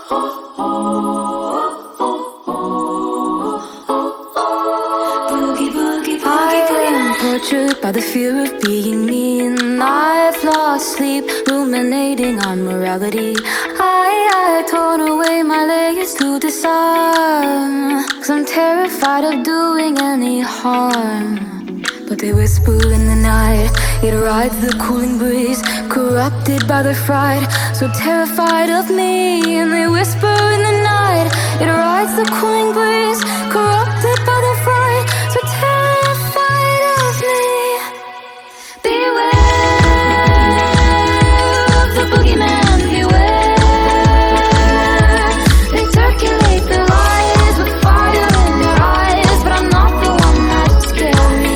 Tortured by the fear of being mean, I've lost sleep, ruminating on morality. I torn away my layers to disarm, 'cause I'm terrified of doing any harm. But they whisper in the night, it rides the cooling breeze, corrupted by the fright, so terrified of me. And they whisper in the night, it rides the cooling breeze, corrupted by the fright, so terrified of me. Beware of the boogeyman, beware. They circulate their lies with fire in their eyes, but I'm not the one that's scary.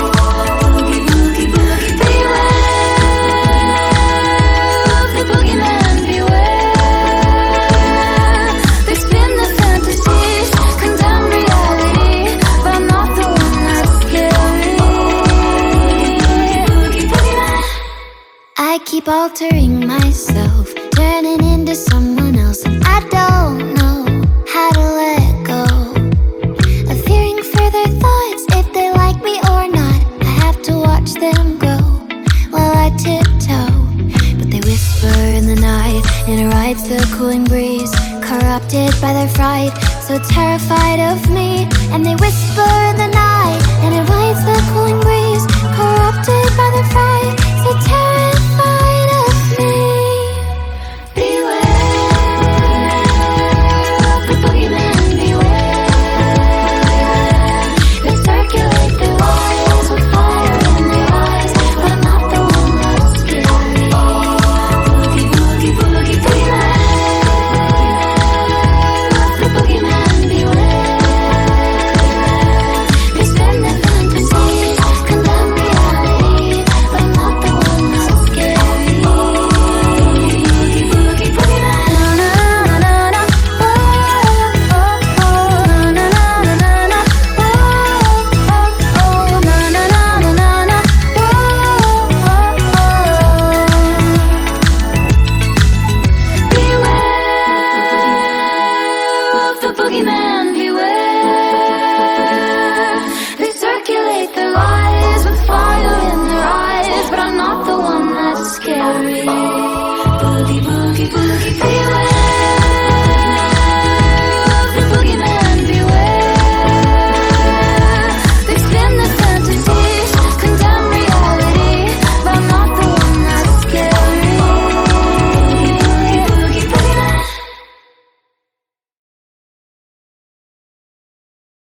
I keep altering myself, turning into someone else, and I don't know how to let go of hearing further thoughts, if they like me or not. I have to watch them grow while I tiptoe, but they whisper in the night, and it rides the cooling breeze, corrupted by their fright, so terrified of me. And they whisper in the night, and it rides the cooling breeze, corrupted by their fright,